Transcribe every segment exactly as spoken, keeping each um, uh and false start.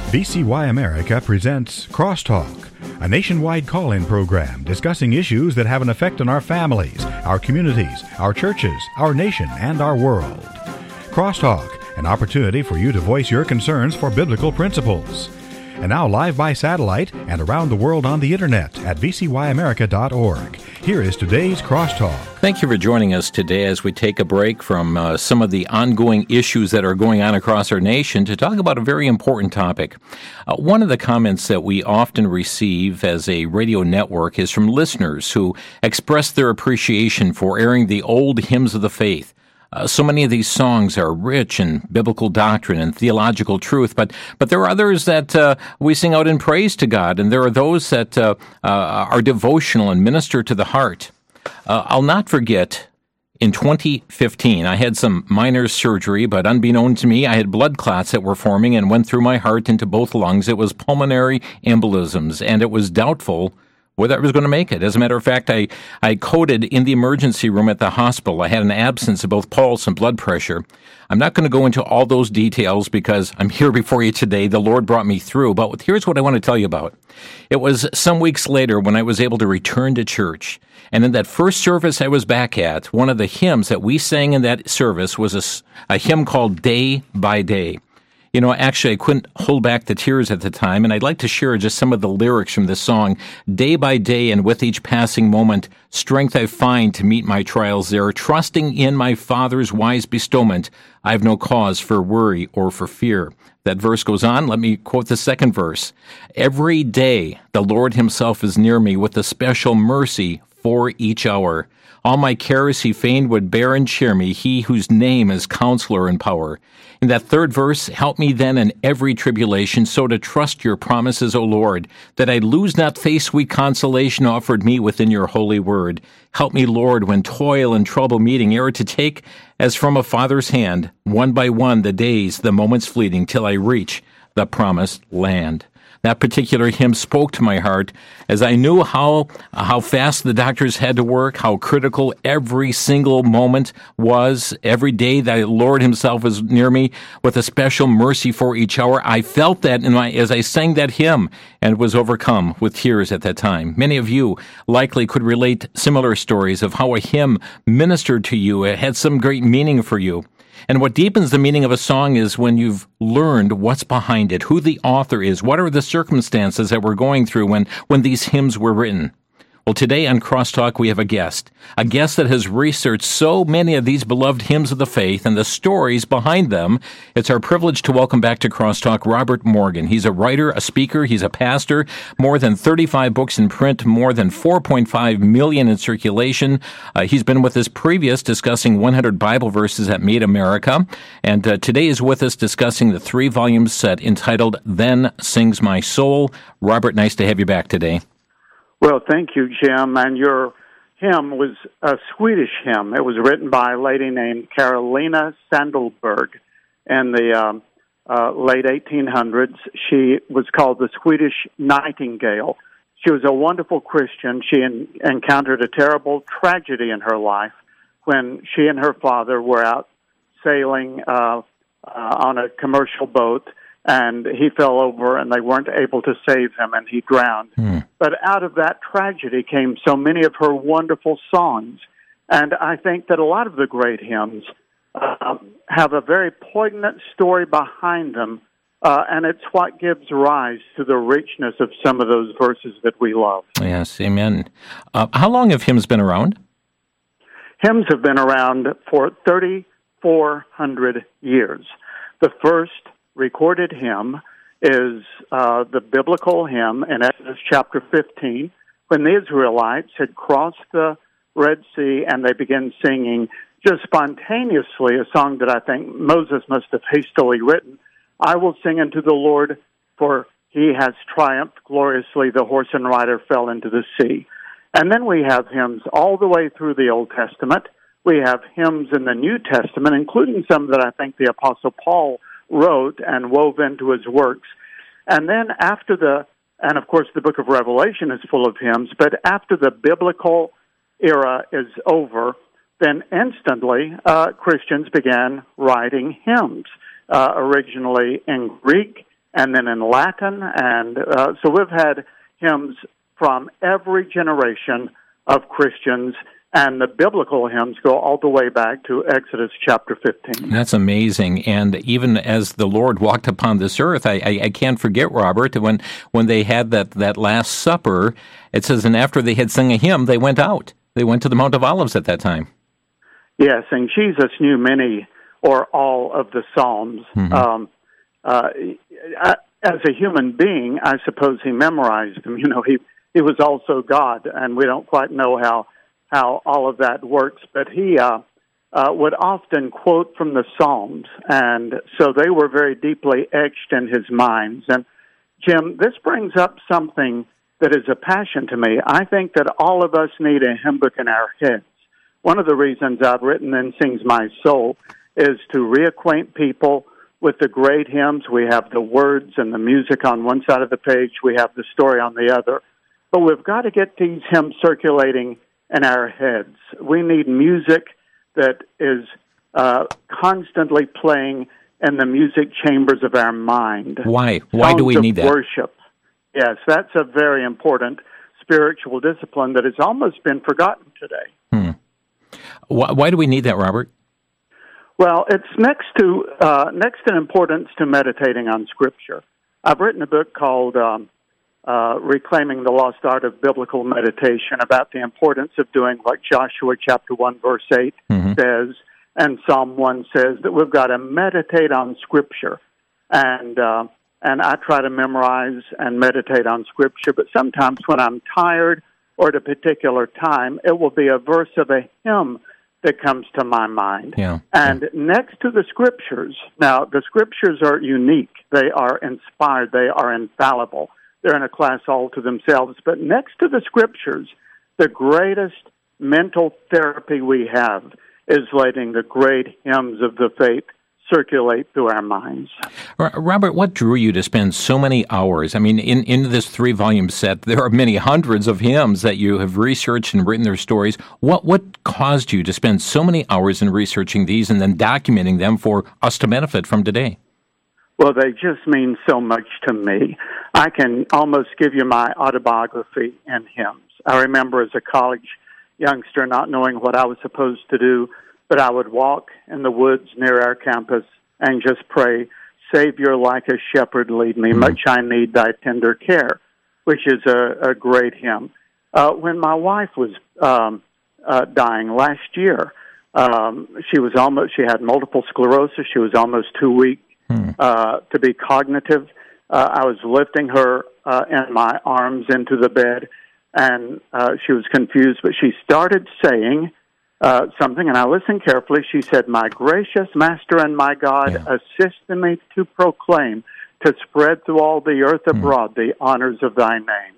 V C Y America presents Crosstalk, a nationwide call-in program discussing issues that have an effect on our families, our communities, our churches, our nation, and our world. Crosstalk, an opportunity for you to voice your concerns for biblical principles. And now live by satellite and around the world on the internet at v c y america dot org. Here is today's Crosstalk. Thank you for joining us today as we take a break from uh, some of the ongoing issues that are going on across our nation to talk about a very important topic. Uh, one of the comments that we often receive as a radio network is from listeners who express their appreciation for airing the old hymns of the faith. Uh, so many of these songs are rich in biblical doctrine and theological truth, but but there are others that uh, we sing out in praise to God, and there are those that uh, uh, are devotional and minister to the heart. Uh, I'll not forget, in twenty fifteen, I had some minor surgery, but unbeknown to me, I had blood clots that were forming and went through my heart into both lungs. It was pulmonary embolisms, and it was doubtful whether I was going to make it. As a matter of fact, I, I coded in the emergency room at the hospital. I had an absence of both pulse and blood pressure. I'm not going to go into all those details because I'm here before you today. The Lord brought me through. But here's what I want to tell you about. It was some weeks later when I was able to return to church. And in that first service I was back at, one of the hymns that we sang in that service was a, a hymn called Day by Day. You know, actually, I couldn't hold back the tears at the time, and I'd like to share just some of the lyrics from this song. Day by day, and with each passing moment, strength I find to meet my trials there. Trusting in my Father's wise bestowment, I've no cause for worry or for fear. That verse goes on. Let me quote the second verse. Every day, the Lord himself is near me with a special mercy for each hour. All my cares he fain would bear and cheer me, he whose name is Counselor and Power. In that third verse, help me then in every tribulation, so to trust your promises, O Lord, that I lose not faith, sweet consolation offered me within your holy word. Help me, Lord, when toil and trouble meeting, ere to take, as from a father's hand, one by one the days, the moments fleeting, till I reach the promised land. That particular hymn spoke to my heart as I knew how how fast the doctors had to work, how critical every single moment was. Every day the Lord himself was near me with a special mercy for each hour. I felt that in my as I sang that hymn and was overcome with tears at that time. Many of you likely could relate similar stories of how a hymn ministered to you. It had some great meaning for you. And what deepens the meaning of a song is when you've learned what's behind it, who the author is, what are the circumstances that we're going through when, when these hymns were written. Well, today on Crosstalk, we have a guest, a guest that has researched so many of these beloved hymns of the faith and the stories behind them. It's our privilege to welcome back to Crosstalk Robert Morgan. He's a writer, a speaker, he's a pastor, more than thirty-five books in print, more than four point five million in circulation. Uh, he's been with us previous discussing one hundred Bible verses that made America, and uh, today is with us discussing the three-volume set entitled Then Sings My Soul. Robert, nice to have you back today. Well, thank you, Jim. And your hymn was a Swedish hymn. It was written by a lady named Carolina Sandalberg in the um, uh, late eighteen hundreds. She was called the Swedish Nightingale. She was a wonderful Christian. She en- encountered a terrible tragedy in her life when she and her father were out sailing uh, uh, on a commercial boat, and he fell over, and they weren't able to save him, and he drowned. Mm. But out of that tragedy came so many of her wonderful songs, and I think that a lot of the great hymns uh, have a very poignant story behind them, uh, and it's what gives rise to the richness of some of those verses that we love. Yes, amen. Uh, how long have hymns been around? Hymns have been around for thirty-four hundred years. The first recorded hymn is uh, the biblical hymn in Exodus chapter fifteen, when the Israelites had crossed the Red Sea and they began singing just spontaneously a song that I think Moses must have hastily written. I will sing unto the Lord, for he has triumphed gloriously. The horse and rider fell into the sea. And then we have hymns all the way through the Old Testament. We have hymns in the New Testament, including some that I think the Apostle Paul wrote and wove into his works. And then after the, and of course the book of Revelation is full of hymns, but after the biblical era is over, then instantly uh, Christians began writing hymns, uh, originally in Greek and then in Latin. And uh, so we've had hymns from every generation of Christians, and the biblical hymns go all the way back to Exodus chapter fifteen. That's amazing. And even as the Lord walked upon this earth, I, I, I can't forget, Robert, when when they had that, that Last Supper, it says, and after they had sung a hymn, they went out. They went to the Mount of Olives at that time. Yes, and Jesus knew many or all of the Psalms. Mm-hmm. Um, uh, I, as a human being, I suppose he memorized them. You know, he, he was also God, and we don't quite know how how all of that works, but he uh, uh, would often quote from the Psalms, and so they were very deeply etched in his mind. And Jim, this brings up something that is a passion to me. I think that all of us need a hymn book in our heads. One of the reasons I've written Then Sings My Soul is to reacquaint people with the great hymns. We have the words and the music on one side of the page. We have the story on the other. But we've got to get these hymns circulating in our heads. We need music that is uh, constantly playing in the music chambers of our mind. Why? Why do we need that? Worship. Yes, that's a very important spiritual discipline that has almost been forgotten today. Hmm. Why, why do we need that, Robert? Well, it's next to uh, next in importance to meditating on Scripture. I've written a book called Um, Uh, Reclaiming the Lost Art of Biblical Meditation, about the importance of doing what Joshua chapter one, verse eight mm-hmm. says, and Psalm one says, that we've got to meditate on Scripture. And uh, and I try to memorize and meditate on Scripture, but sometimes when I'm tired or at a particular time, it will be a verse of a hymn that comes to my mind. Yeah. And yeah. next to the Scriptures, now the Scriptures are unique. They are inspired. They are infallible. They're in a class all to themselves. But next to the Scriptures, the greatest mental therapy we have is letting the great hymns of the faith circulate through our minds. Robert, what drew you to spend so many hours? I mean, in, in this three-volume set, there are many hundreds of hymns that you have researched and written their stories. What what caused you to spend so many hours in researching these and then documenting them for us to benefit from today? Well, they just mean so much to me. I can almost give you my autobiography in hymns. I remember as a college youngster not knowing what I was supposed to do, but I would walk in the woods near our campus and just pray, Savior, like a shepherd, lead me. Mm-hmm. Much I need thy tender care, which is a, a great hymn. Uh, when my wife was um, uh, dying last year, um, she was almost, she had multiple sclerosis. She was almost too weak Uh, to be cognitive. Uh, I was lifting her uh, in my arms into the bed, and uh, she was confused, but she started saying uh, something, and I listened carefully. She said, my gracious Master and my God, yeah. assist me to proclaim, to spread through all the earth abroad mm. the honors of thy name.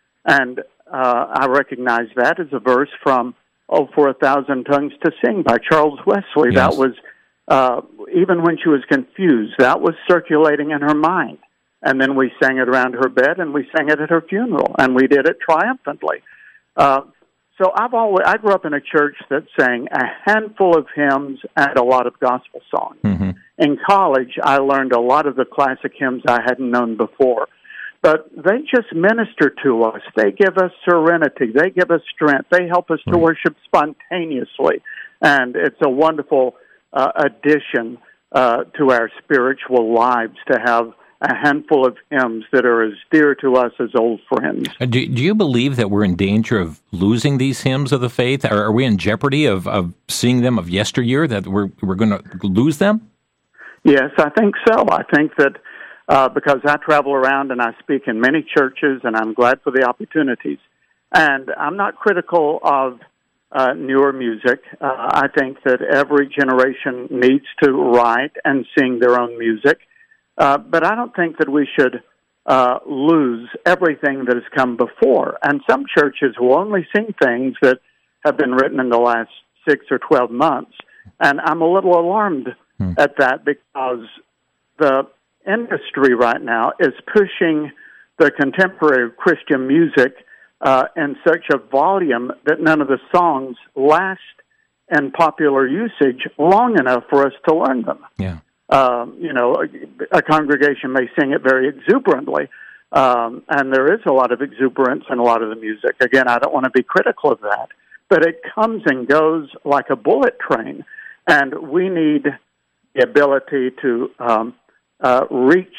And uh, I recognize that as a verse from Oh, for a Thousand Tongues to Sing by Charles Wesley. Yes. That was Uh, even when she was confused, that was circulating in her mind. And then we sang it around her bed, and we sang it at her funeral, and we did it triumphantly. Uh, so I've always, I grew up in a church that sang a handful of hymns and a lot of gospel songs. Mm-hmm. In college, I learned a lot of the classic hymns I hadn't known before. But they just minister to us. They give us serenity. They give us strength. They help us to worship spontaneously. And it's a wonderful Uh, addition uh, to our spiritual lives to have a handful of hymns that are as dear to us as old friends. Do, do you believe that we're in danger of losing these hymns of the faith? Are, are we in jeopardy of, of seeing them of yesteryear, that we're, we're going to lose them? Yes, I think so. I think that uh, because I travel around and I speak in many churches, and I'm glad for the opportunities. And I'm not critical of Uh, newer music. Uh, I think that every generation needs to write and sing their own music. Uh, but I don't think that we should uh, lose everything that has come before. And some churches will only sing things that have been written in the last six or twelve months. And I'm a little alarmed hmm. at that, because the industry right now is pushing the contemporary Christian music Uh, in such a volume that none of the songs last in popular usage long enough for us to learn them. Yeah. um, you know, a, a congregation may sing it very exuberantly, um, and there is a lot of exuberance in a lot of the music. Again, I don't want to be critical of that, but it comes and goes like a bullet train, and we need the ability to um, uh, reach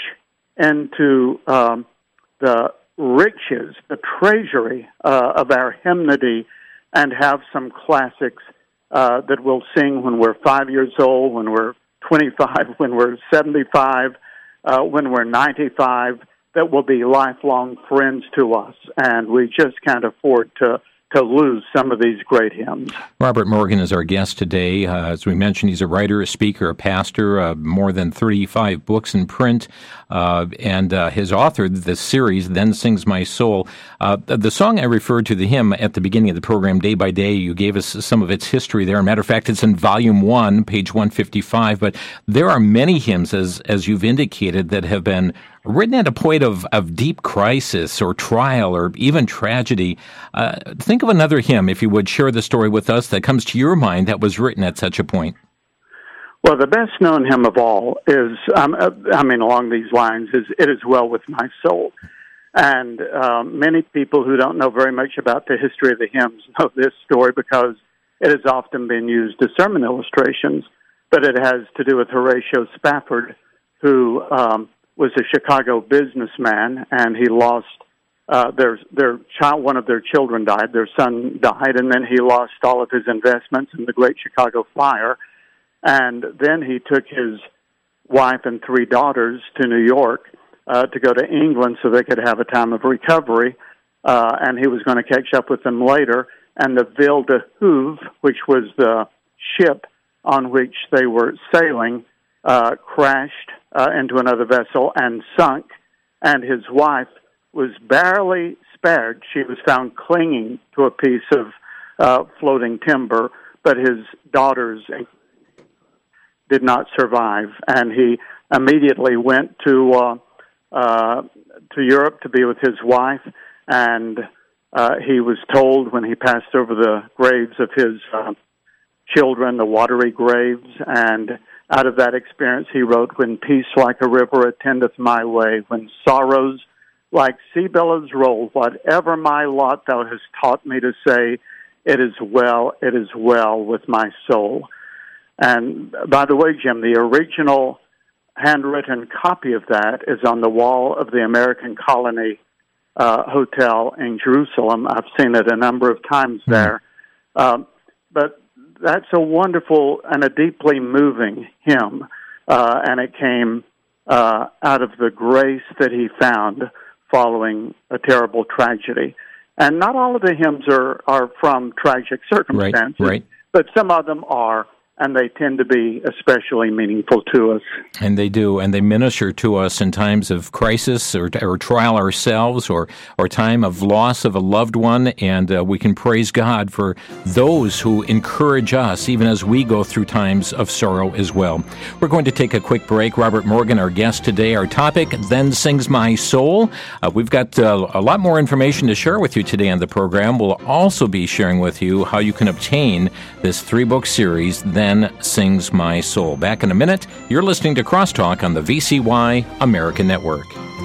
into um, the riches, the treasury uh, of our hymnody, and have some classics uh, that we'll sing when we're five years old, when we're twenty-five, when we're seventy-five, uh, when we're ninety-five, that will be lifelong friends to us, and we just can't afford to to lose some of these great hymns. Robert Morgan is our guest today. Uh, as we mentioned, he's a writer, a speaker, a pastor, uh, more than thirty-five books in print, uh, and uh, has authored the series, Then Sings My Soul. Uh, the song I referred to, the hymn, at the beginning of the program, Day by Day, you gave us some of its history there. Matter of fact, it's in volume one, page one fifty-five, but there are many hymns, as, as you've indicated, that have been written at a point of, of deep crisis or trial or even tragedy. Uh, think of another hymn, if you would, share the story with us that comes to your mind that was written at such a point. Well, the best-known hymn of all is, um, uh, I mean, along these lines, is It Is Well With My Soul. And um, many people who don't know very much about the history of the hymns know this story because it has often been used as sermon illustrations, but it has to do with Horatio Spafford, who um, was a Chicago businessman, and he lost uh, their their child. One of their children died. Their son died, and then he lost all of his investments in the Great Chicago Fire. And then he took his wife and three daughters to New York uh, to go to England so they could have a time of recovery. Uh, and he was going to catch up with them later. And the Ville de Houve, which was the ship on which they were sailing, uh, crashed uh, into another vessel and sunk. And his wife was barely spared. She was found clinging to a piece of uh, floating timber, but his daughters did not survive, and he immediately went to uh, uh, to Europe to be with his wife, and uh, he was told when he passed over the graves of his uh, children, the watery graves, and out of that experience he wrote, "When peace like a river attendeth my way, when sorrows like sea billows roll, whatever my lot thou hast taught me to say, it is well, it is well with my soul." And by the way, Jim, the original handwritten copy of that is on the wall of the American Colony uh, Hotel in Jerusalem. I've seen it a number of times there. Um, but that's a wonderful and a deeply moving hymn, uh, and it came uh, out of the grace that he found following a terrible tragedy. And not all of the hymns are, are from tragic circumstances, right, right. but some of them are, and they tend to be especially meaningful to us. And they do, and they minister to us in times of crisis or, or trial ourselves or, or time of loss of a loved one, and uh, we can praise God for those who encourage us even as we go through times of sorrow as well. We're going to take a quick break. Robert Morgan, our guest today. Our topic, Then Sings My Soul. Uh, we've got uh, a lot more information to share with you today on the program. We'll also be sharing with you how you can obtain this three-book series, Then Sings My Soul. Back in a minute. You're listening to Crosstalk on the V C Y American Network.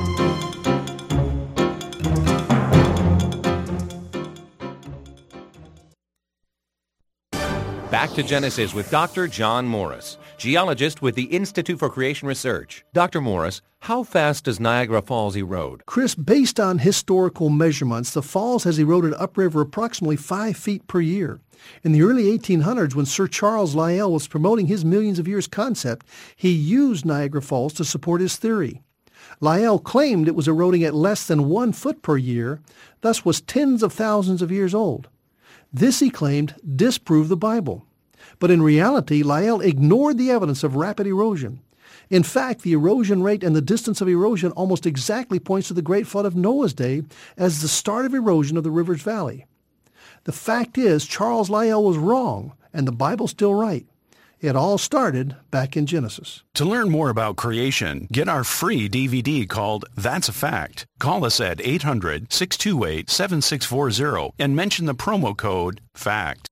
Back to Genesis with Doctor John Morris, geologist with the Institute for Creation Research. Doctor Morris, how fast does Niagara Falls erode? Chris, based on historical measurements, the falls has eroded upriver approximately five feet per year. In the early eighteen hundreds, when Sir Charles Lyell was promoting his millions of years concept, he used Niagara Falls to support his theory. Lyell claimed it was eroding at less than one foot per year, thus was tens of thousands of years old. This, he claimed, disproved the Bible. But in reality, Lyell ignored the evidence of rapid erosion. In fact, the erosion rate and the distance of erosion almost exactly points to the Great Flood of Noah's day as the start of erosion of the river's valley. The fact is, Charles Lyell was wrong, and the Bible's still right. It all started back in Genesis. To learn more about creation, get our free D V D called That's a Fact. Call us at eight hundred, six two eight, seven six four zero and mention the promo code FACT.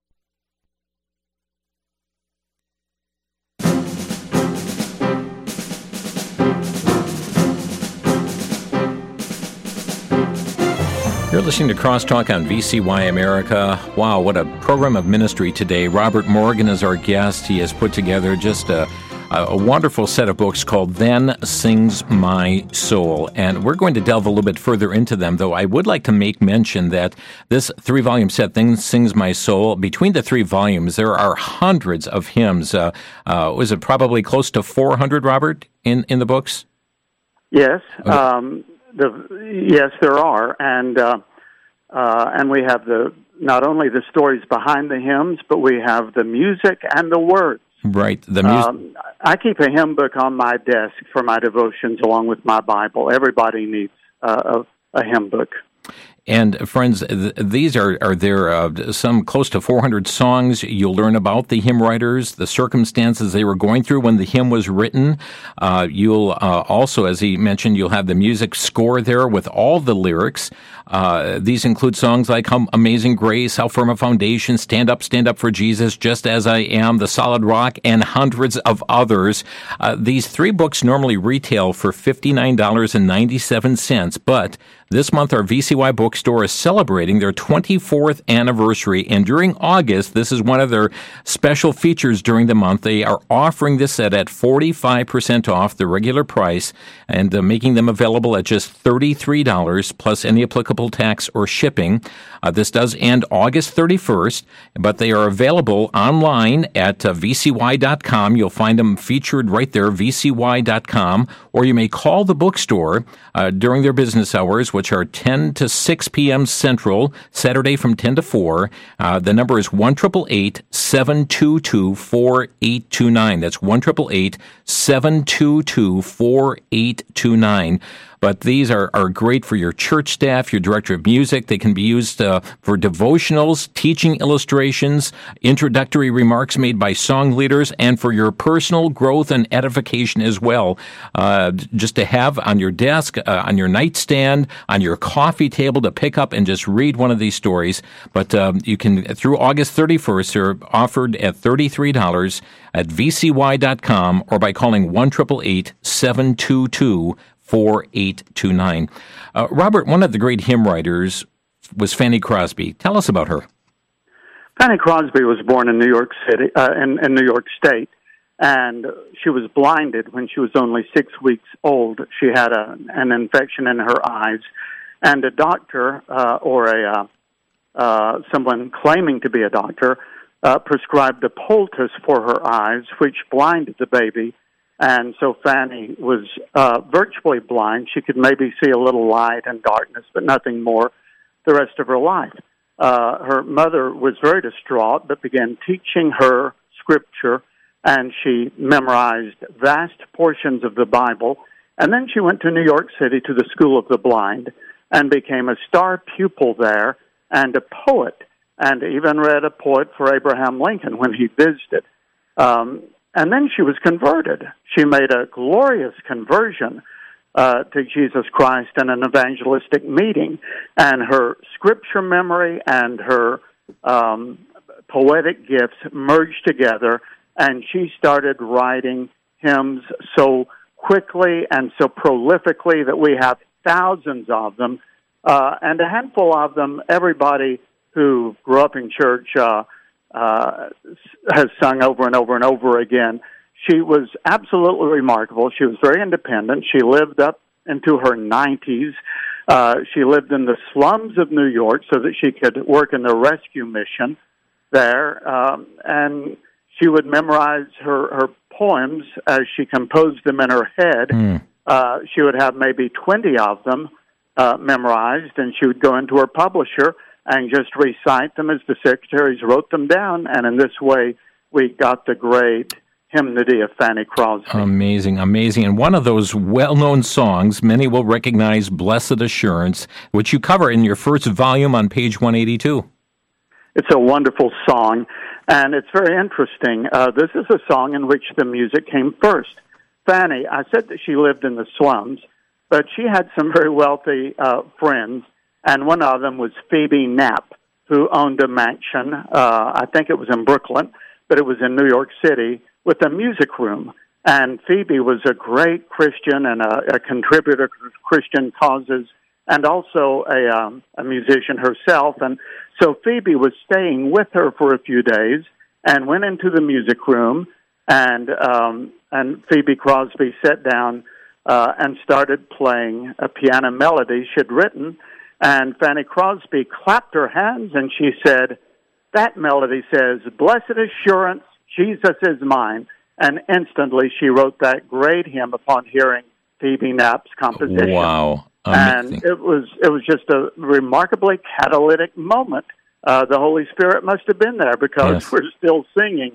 You're listening to Crosstalk on V C Y America. Wow, what a program of ministry today. Robert Morgan is our guest. He has put together just a, a wonderful set of books called Then Sings My Soul. And we're going to delve a little bit further into them, though I would like to make mention that this three-volume set, Then Sings My Soul, between the three volumes, there are hundreds of hymns. Uh, uh, was it probably close to four hundred, Robert, in, in the books? Yes. Okay. Um, the, yes, there are. And... Uh, Uh, and we have the not only the stories behind the hymns, but we have the music and the words. Right. The music. Um, I keep a hymn book on my desk for my devotions, along with my Bible. Everybody needs uh, a, a hymn book. And friends, th- these are, are there uh, some close to four hundred songs. You'll learn about the hymn writers, the circumstances they were going through when the hymn was written. Uh, you'll uh, also, as he mentioned, you'll have the music score there with all the lyrics. Uh, these include songs like How Amazing Grace, How Firm a Foundation, Stand Up, Stand Up for Jesus, Just As I Am, The Solid Rock, and hundreds of others. Uh, these three books normally retail for fifty-nine dollars and ninety-seven cents, but this month, our V C Y bookstore is celebrating their twenty-fourth anniversary, and during August, this is one of their special features during the month. They are offering this set at forty-five percent off the regular price, and uh, making them available at just thirty-three dollars plus any applicable tax or shipping. Uh, this does end August thirty-first, but they are available online at uh, V C Y dot com. You'll find them featured right there, V C Y dot com, or you may call the bookstore uh, during their business hours, which are ten to six p.m. Central, Saturday from ten to four. Uh, the number is one eight eight eight, seven two two, four eight two nine. That's one eight eight eight, seven two two, four eight two nine. But these are, are great for your church staff, your director of music. They can be used uh, for devotionals, teaching illustrations, introductory remarks made by song leaders, and for your personal growth and edification as well. Uh, just to have on your desk, uh, on your nightstand, on your coffee table to pick up and just read one of these stories. But um, you can, through August thirty-first, they're offered at thirty-three dollars at V C Y dot com or by calling one eight eight eight, seven two two, four eight two nine. Uh, Robert, one of the great hymn writers was Fanny Crosby. Tell us about her. Fanny Crosby was born in New York City, uh, in, in New York State, and she was blinded when she was only six weeks old. She had a, an infection in her eyes, and a doctor uh, or a uh, uh, someone claiming to be a doctor uh, prescribed a poultice for her eyes, which blinded the baby. And so Fanny was uh, virtually blind. She could maybe see a little light and darkness, but nothing more the rest of her life. Uh, her mother was very distraught, but began teaching her scripture, and she memorized vast portions of the Bible. And then she went to New York City to the School of the Blind and became a star pupil there and a poet, and even read a poet for Abraham Lincoln when he visited. Um, And then she was converted. She made a glorious conversion uh, to Jesus Christ in an evangelistic meeting. And her scripture memory and her um, poetic gifts merged together, and she started writing hymns so quickly and so prolifically that we have thousands of them. Uh, and a handful of them, everybody who grew up in church uh Uh, has sung over and over and over again. She was absolutely remarkable. She was very independent. She lived up into her nineties. Uh, she lived in the slums of New York so that she could work in the rescue mission there. Um, and she would memorize her, her poems as she composed them in her head. Mm. Uh, she would have maybe twenty of them uh, memorized, and she would go into her publisher and just recite them as the secretaries wrote them down. And in this way, we got the great hymnody of Fanny Crosby. Amazing, amazing. And one of those well-known songs, many will recognize, Blessed Assurance, which you cover in your first volume on page one eighty-two. It's a wonderful song, and it's very interesting. Uh, this is a song in which the music came first. Fanny, I said that she lived in the slums, but she had some very wealthy uh, friends, and one of them was Phoebe Knapp, who owned a mansion, uh, I think it was in Brooklyn, but it was in New York City, with a music room. And Phoebe was a great Christian and a, a contributor to Christian causes and also a, um, a musician herself. And so Phoebe was staying with her for a few days and went into the music room, and um, and Phoebe Crosby sat down uh, and started playing a piano melody she'd written. And Fanny Crosby clapped her hands, and she said, "That melody says, 'Blessed assurance, Jesus is mine.'" And instantly she wrote that great hymn upon hearing Phoebe Knapp's composition. Wow. Amazing. And it was it was just a remarkably catalytic moment. Uh, the Holy Spirit must have been there, because Yes. we're still singing,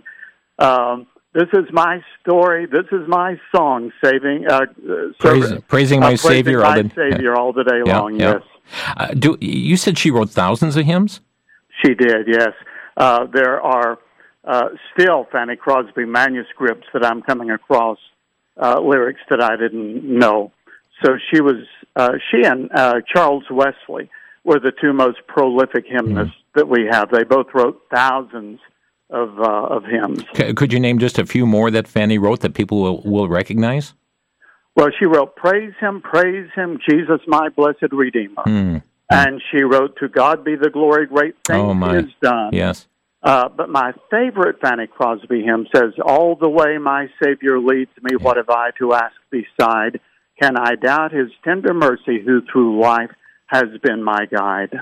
um, "This is my story, this is my song, saving, uh, Praise, serving, praising my uh, Savior all my the Savior all the day Yeah, long." yeah. Yes, Uh, do you said she wrote thousands of hymns? she did. Yes, uh, there are uh, still Fanny Crosby manuscripts that I'm coming across, uh, lyrics that I didn't know. So she was uh, she and uh, Charles Wesley were the two most prolific hymnists mm. that we have. They both wrote thousands of uh, of hymns. C- could you name just a few more that Fanny wrote that people will, will recognize? Well, she wrote, "Praise Him, praise Him, Jesus, my blessed Redeemer." Mm. And she wrote, "To God be the glory, great things oh, my. He has done." Yes. Uh, but my favorite Fanny Crosby hymn says, "All the way my Savior leads me, yeah. what have I to ask beside? Can I doubt His tender mercy, who through life has been my guide?"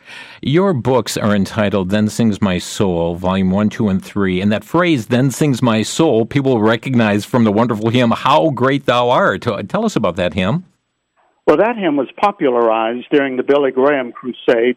Your books are entitled Then Sings My Soul, Volume one, two, and three. And that phrase, Then Sings My Soul, people recognize from the wonderful hymn, How Great Thou Art. Tell us about that hymn. Well, that hymn was popularized during the Billy Graham Crusades,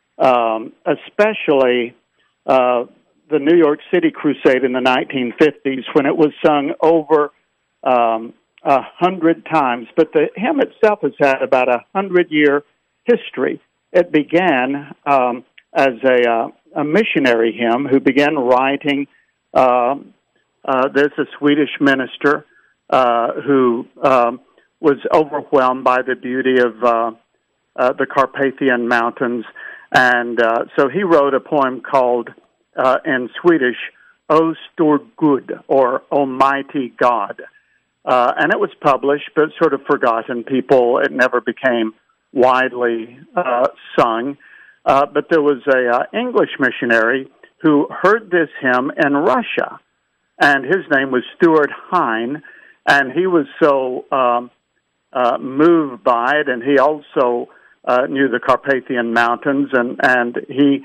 um, especially uh, the New York City Crusade in the nineteen fifties, when it was sung over um, a hundred times. But the hymn itself has had about a hundred-year history. It began um, as a, uh, a missionary hymn who began writing. Uh, uh, there's a Swedish minister uh, who um, was overwhelmed by the beauty of uh, uh, the Carpathian Mountains, and uh, so he wrote a poem called, uh, in Swedish, "O Stor Gud," or "Almighty God." Uh, and it was published, but sort of forgotten. People, it never became widely uh, sung. Uh, but there was a uh, English missionary who heard this hymn in Russia, and his name was Stuart Hine, and he was so um, uh, moved by it, and he also uh, knew the Carpathian Mountains, and, and he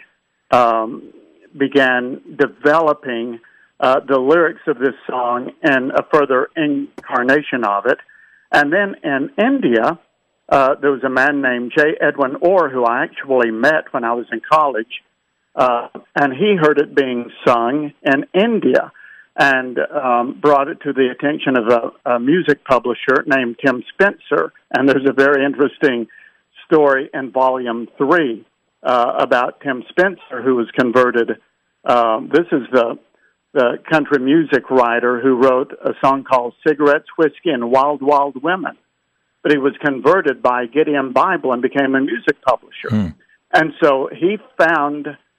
um, began developing uh, the lyrics of this song and a further incarnation of it. And then in India, Uh, there was a man named J. Edwin Orr, who I actually met when I was in college, uh, and he heard it being sung in India and um, brought it to the attention of a, a music publisher named Tim Spencer. And there's a very interesting story in Volume three uh, about Tim Spencer, who was converted. Uh, this is the, the country music writer who wrote a song called "Cigarettes, Whiskey, and Wild, Wild Women." But he was converted by Gideon Bible and became a music publisher. Mm. And so he found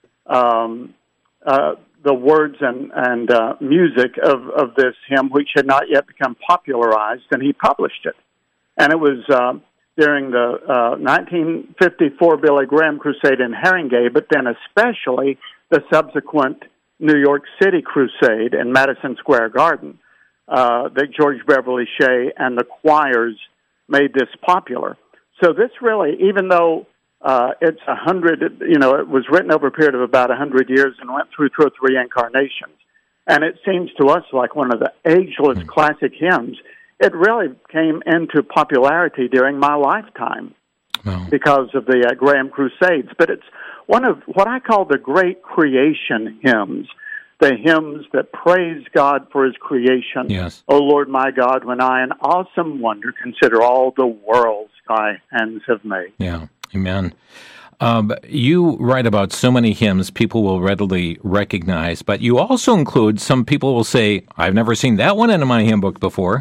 um, uh, the words and, and uh, music of, of this hymn, which had not yet become popularized, and he published it. And it was uh, during the uh, nineteen fifty-four Billy Graham Crusade in Haringey, but then especially the subsequent New York City Crusade in Madison Square Garden, uh, that George Beverly Shea and the choirs made this popular. So this really, even though uh, it's a hundred, you know, it was written over a period of about a hundred years and went through two or three incarnations, and it seems to us like one of the ageless mm. classic hymns, it really came into popularity during my lifetime oh. because of the uh, Graham Crusades. But it's one of what I call the great creation hymns, the hymns that praise God for His creation. Yes. O Lord my God, when I in awesome wonder consider all the worlds Thy hands have made. Yeah, amen. Um, you write about so many hymns people will readily recognize, but you also include some people will say, I've never seen that one in my hymn book before.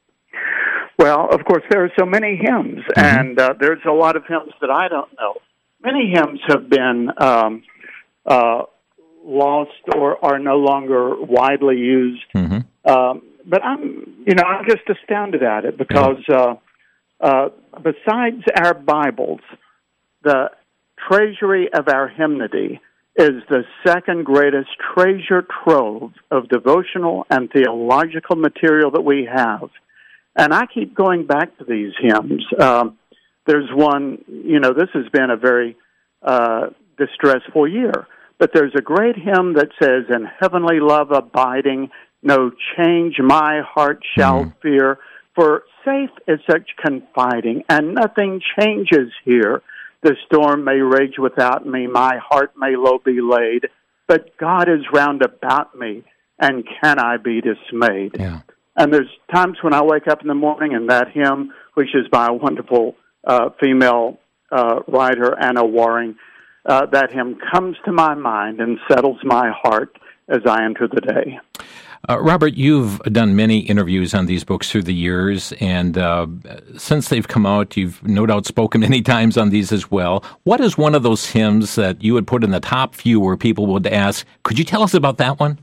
Well, of course, there are so many hymns, mm-hmm. and uh, there's a lot of hymns that I don't know. Many hymns have been um, uh, lost or are no longer widely used. Mm-hmm. Um, but I'm, you know, I'm just astounded at it because uh, uh, besides our Bibles, the treasury of our hymnody is the second greatest treasure trove of devotional and theological material that we have. And I keep going back to these hymns. Um, there's one, you know, this has been a very uh, distressful year, but there's a great hymn that says, "In heavenly love abiding, no change my heart shall mm. fear, for safe is such confiding, and nothing changes here. The storm may rage without me, my heart may low be laid, but God is round about me, and can I be dismayed?" Yeah. And there's times when I wake up in the morning and that hymn, which is by a wonderful uh, female uh, writer, Anna Waring, uh, that hymn comes to my mind and settles my heart as I enter the day. Uh, Robert, you've done many interviews on these books through the years, and uh, since they've come out, you've no doubt spoken many times on these as well. What is one of those hymns that you would put in the top few where people would ask, could you tell us about that one?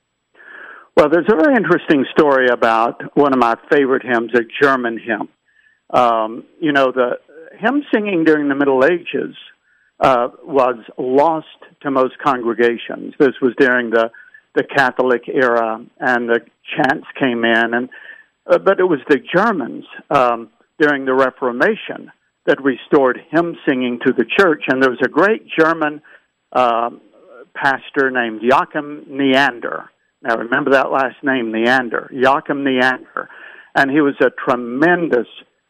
Well, there's a very interesting story about one of my favorite hymns, a German hymn. Um, you know, the hymn singing during the Middle Ages uh, was lost to most congregations. This was during the the Catholic era, and the chants came in, and uh, but it was the Germans um, during the Reformation that restored hymn singing to the church. And there was a great German uh, pastor named Joachim Neander. Now remember that last name, Neander, Joachim Neander, and he was a tremendous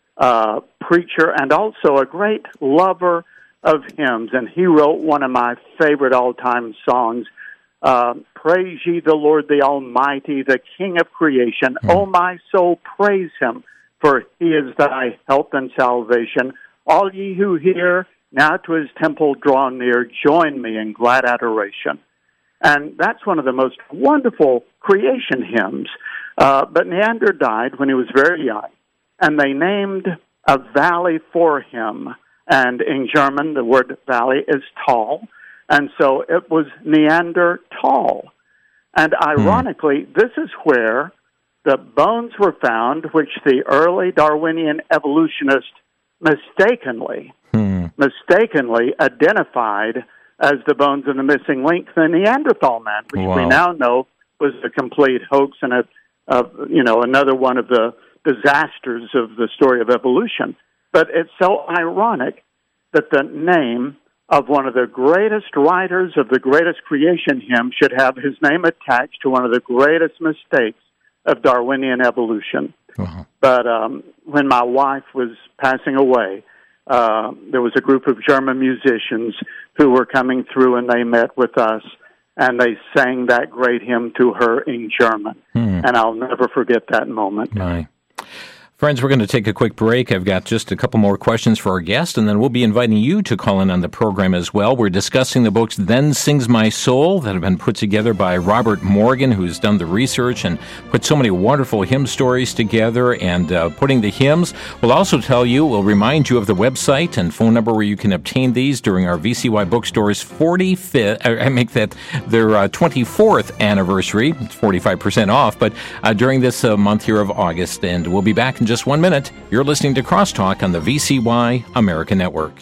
uh, preacher and also a great lover of hymns. And he wrote one of my favorite all-time songs. Uh, praise ye the Lord, the Almighty, the King of creation. Mm. O my soul, praise him, for he is thy help and salvation. All ye who hear, now to his temple draw near, join me in glad adoration. And that's one of the most wonderful creation hymns. Uh, but Neander died when he was very young, and they named a valley for him. And in German, the word valley is Tal. And so it was Neanderthal. And ironically, mm. this is where the bones were found, which the early Darwinian evolutionists mistakenly, mm. mistakenly identified as the bones of the missing link, the Neanderthal man, which wow. we now know was a complete hoax and a, a, you know, another one of the disasters of the story of evolution. But it's so ironic that the name of one of the greatest writers of the greatest creation hymn should have his name attached to one of the greatest mistakes of Darwinian evolution. Uh-huh. But um, when my wife was passing away, uh, there was a group of German musicians who were coming through, and they met with us, and they sang that great hymn to her in German. Hmm. And I'll never forget that moment. Right. Friends, we're going to take a quick break. I've got just a couple more questions for our guest, and then we'll be inviting you to call in on the program as well. We're discussing the books Then Sings My Soul that have been put together by Robert Morgan, who's done the research and put so many wonderful hymn stories together and uh, putting the hymns. We'll also tell you, we'll remind you of the website and phone number where you can obtain these during our V C Y Bookstore's forty-fifth, I make that their uh, twenty-fourth anniversary. It's forty-five percent off, but uh, during this uh, month here of August, and we'll be back in just one minute. You're listening to Crosstalk on the V C Y America Network.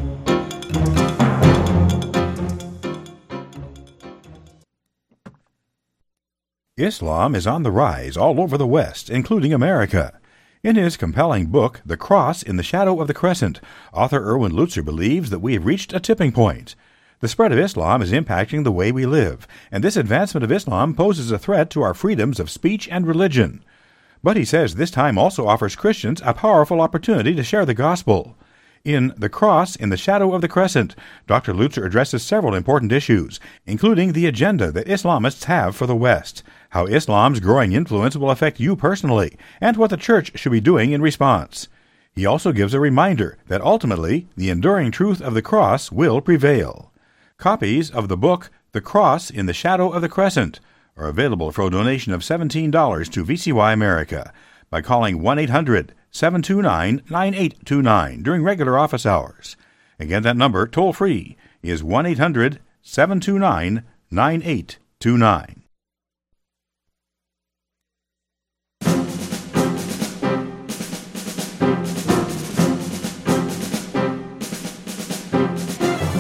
Islam is on the rise all over the West, including America. In his compelling book, The Cross in the Shadow of the Crescent, author Erwin Lutzer believes that we have reached a tipping point. The spread of Islam is impacting the way we live, and this advancement of Islam poses a threat to our freedoms of speech and religion. But he says this time also offers Christians a powerful opportunity to share the gospel. In The Cross in the Shadow of the Crescent, Doctor Lutzer addresses several important issues, including the agenda that Islamists have for the West, how Islam's growing influence will affect you personally, and what the Church should be doing in response. He also gives a reminder that ultimately the enduring truth of the cross will prevail. Copies of the book The Cross in the Shadow of the Crescent are available for a donation of seventeen dollars to V C Y America by calling one eight hundred seven two nine nine eight two nine during regular office hours. Again, that number, toll-free, is one eight hundred seven two nine nine eight two nine.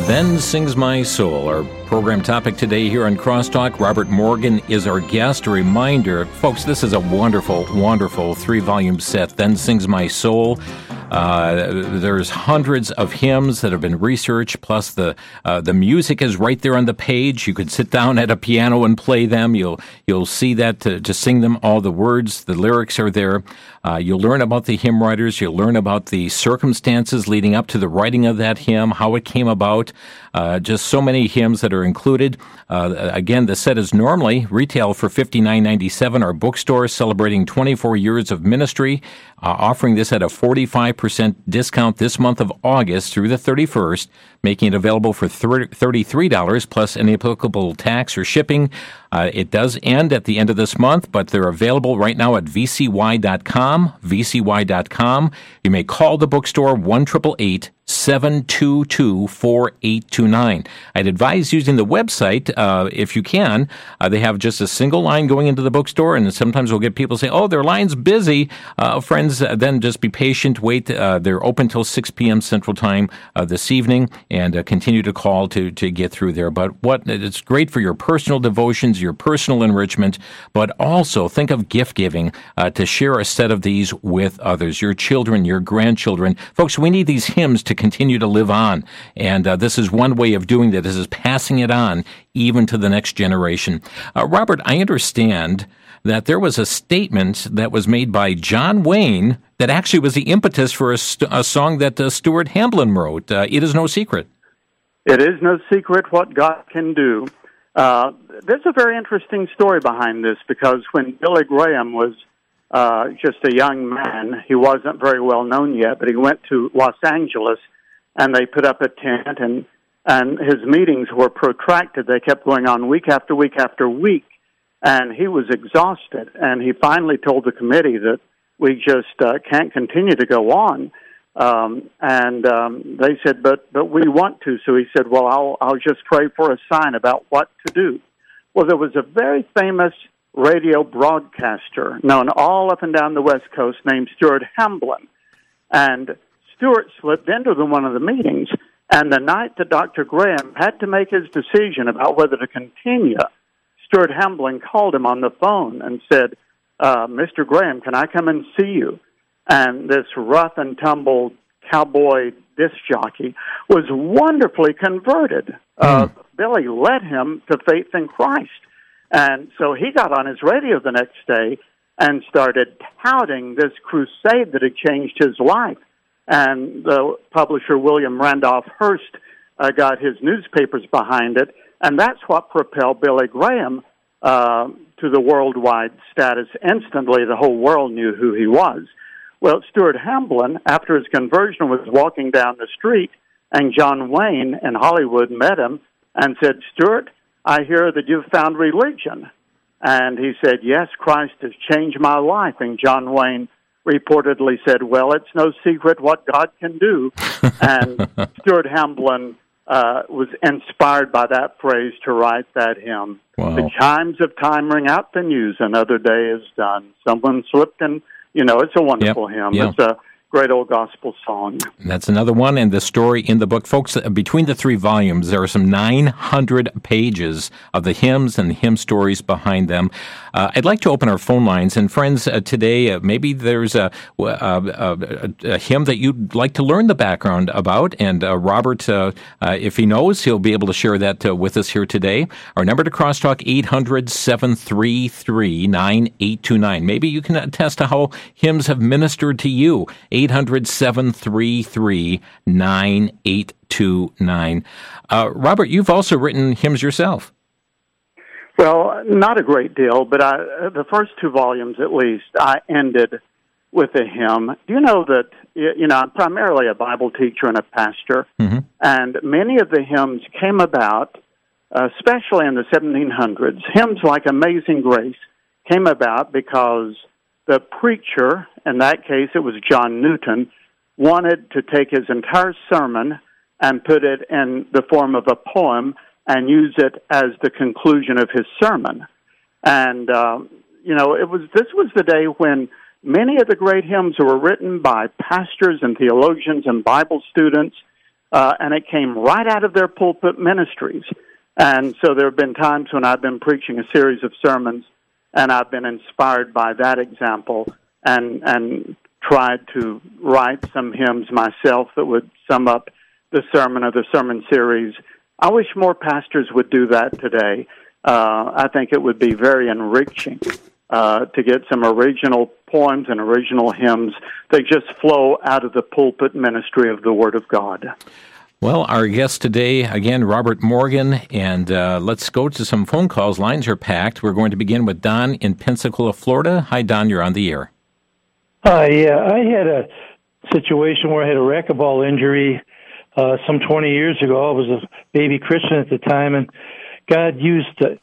Then Sings My Soul. Our program topic today here on Crosstalk. Robert Morgan is our guest. A reminder, folks, this is a wonderful, wonderful three-volume set, Then Sings My Soul. Uh, there's hundreds of hymns that have been researched, plus the uh, the music is right there on the page. You could sit down at a piano and play them. You'll you'll see that to, to sing them. All the words, the lyrics are there. Uh, you'll learn about the hymn writers. You'll learn about the circumstances leading up to the writing of that hymn, how it came about. Uh, just so many hymns that are included. Uh, again, the set is normally retail for fifty-nine ninety-seven. Our bookstore is celebrating twenty-four years of ministry, uh, offering this at a forty-five percent discount this month of August through the thirty-first, making it available for thirty-three dollars plus any applicable tax or shipping. Uh, it does end at the end of this month, but they're available right now at v c y dot com, v c y dot com. You may call the bookstore one eight eight eight, seven two two, four eight two nine. I'd advise using the website uh, if you can. Uh, they have just a single line going into the bookstore, and sometimes we'll get people say, oh, their line's busy. Uh, friends, uh, then just be patient. Wait. Uh, they're open till six p.m. Central Time uh, this evening, and uh, continue to call to, to get through there. But what it's great for your personal devotions, your personal enrichment, but also think of gift giving uh, to share a set of these with others, your children, your grandchildren. Folks, we need these hymns to continue to live on, and uh, this is one way of doing that. This is passing it on even to the next generation. Uh, Robert, I understand that there was a statement that was made by John Wayne that actually was the impetus for a, st- a song that uh, Stuart Hamblen wrote, uh, It Is No Secret. It is no secret what God can do. Uh, there's a very interesting story behind this, because when Billy Graham was uh, just a young man, he wasn't very well known yet, but he went to Los Angeles, and they put up a tent, and, and his meetings were protracted. They kept going on week after week after week, and he was exhausted, and he finally told the committee that we just uh, can't continue to go on. Um, and um, they said, but but we want to. So he said, well, I'll I'll just pray for a sign about what to do. Well, there was a very famous radio broadcaster known all up and down the West Coast named Stuart Hamblen. And Stuart slipped into the, one of the meetings, and the night that Doctor Graham had to make his decision about whether to continue, Stuart Hamblen called him on the phone and said, uh, Mister Graham, can I come and see you? And this rough and tumble cowboy disc jockey was wonderfully converted. Mm. Uh, Billy led him to faith in Christ. And so he got on his radio the next day and started touting this crusade that had changed his life. And the publisher, William Randolph Hearst, uh, got his newspapers behind it. And that's what propelled Billy Graham uh, to the worldwide status. Instantly, the whole world knew who he was. Well, Stuart Hamblen, after his conversion, was walking down the street, and John Wayne in Hollywood met him and said, Stuart, I hear that you've found religion. And he said, yes, Christ has changed my life. And John Wayne reportedly said, well, it's no secret what God can do. And Stuart Hamblen uh, was inspired by that phrase to write that hymn. Wow. The chimes of time ring out the news, another day is done. Someone slipped in. You know, it's a wonderful yep. hymn. Yep. It's a great old gospel song. That's another one, and the story in the book. Folks, between the three volumes, there are some nine hundred pages of the hymns and hymn stories behind them. Uh, I'd like to open our phone lines, and friends, uh, today, uh, maybe there's a, a, a, a hymn that you'd like to learn the background about, and uh, Robert, uh, uh, if he knows, he'll be able to share that uh, with us here today. Our number to Crosstalk, eight hundred, seven three three, nine eight two nine. Maybe you can attest to how hymns have ministered to you. eight hundred, seven three three, nine eight two nine. Uh, Robert, you've also written hymns yourself. Well, not a great deal, but I, the first two volumes, at least, I ended with a hymn. Do you know that, you know, I'm primarily a Bible teacher and a pastor, mm-hmm. and many of the hymns came about, uh, especially in the seventeen hundreds. Hymns like Amazing Grace came about because the preacher, in that case it was John Newton, wanted to take his entire sermon and put it in the form of a poem and use it as the conclusion of his sermon. And, uh, you know, it was this was the day when many of the great hymns were written by pastors and theologians and Bible students uh, and it came right out of their pulpit ministries. And so there have been times when I've been preaching a series of sermons, and I've been inspired by that example and and tried to write some hymns myself that would sum up the sermon or the sermon series. I wish more pastors would do that today. Uh, I think it would be very enriching uh, to get some original poems and original hymns that just flow out of the pulpit ministry of the Word of God. Well, our guest today, again, Robert Morgan, and uh, let's go to some phone calls. Lines are packed. We're going to begin with Don in Pensacola, Florida. Hi, Don, you're on the air. Hi, yeah, I had a situation where I had a racquetball injury uh, some twenty years ago. I was a baby Christian at the time, and God used uh,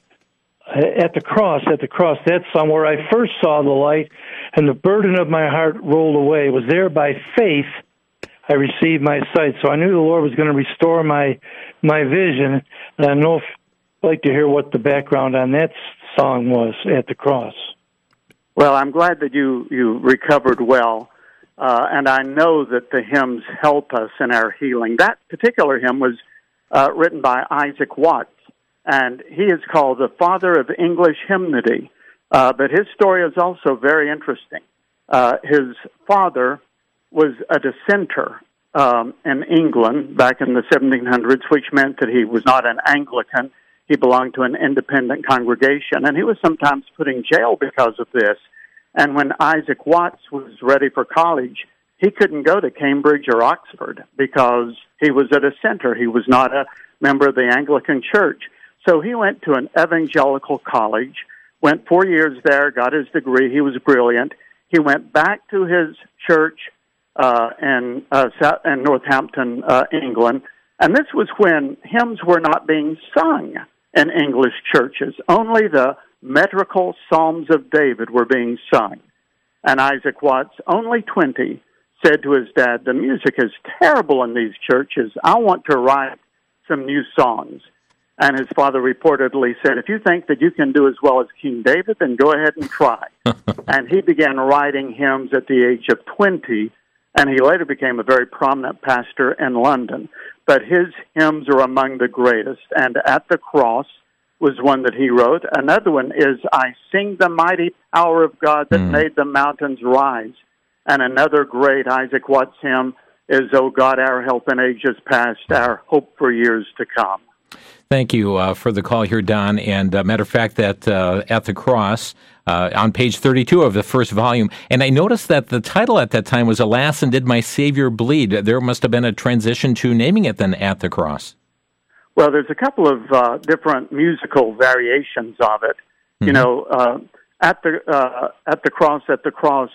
at the cross, at the cross, that's somewhere I first saw the light, and the burden of my heart rolled away. It was there by faith I received my sight. So I knew the Lord was going to restore my my vision. And I know if, I'd like to hear what the background on that song was, At the Cross. Well, I'm glad that you, you recovered well, uh, and I know that the hymns help us in our healing. That particular hymn was uh, written by Isaac Watts, and he is called the father of English hymnody, uh, but his story is also very interesting. Uh, his father was a dissenter um, in England back in the seventeen hundreds, which meant that he was not an Anglican. He belonged to an independent congregation, and he was sometimes put in jail because of this. And when Isaac Watts was ready for college, he couldn't go to Cambridge or Oxford because he was a dissenter. He was not a member of the Anglican Church. So he went to an evangelical college, went four years there, got his degree. He was brilliant. He went back to his church Uh, in, uh, in Northampton, uh, England. And this was when hymns were not being sung in English churches. Only the metrical Psalms of David were being sung. And Isaac Watts, only twenty, said to his dad, the music is terrible in these churches. I want to write some new songs. And his father reportedly said, if you think that you can do as well as King David, then go ahead and try. And he began writing hymns at the age of twenty, and he later became a very prominent pastor in London. But his hymns are among the greatest. And At the Cross was one that he wrote. Another one is I Sing the Mighty Power of God That mm. Made the Mountains Rise. And another great Isaac Watts hymn is O God, Our Help in Ages Past, Our Hope for Years to Come. Thank you uh, for the call here, Don. And uh, matter of fact, that uh, At the Cross, uh, on page thirty-two of the first volume, and I noticed that the title at that time was Alas, and Did My Savior Bleed? There must have been a transition to naming it then At the Cross. Well, there's a couple of uh, different musical variations of it. Mm-hmm. You know, uh, at the uh, at the cross, at the cross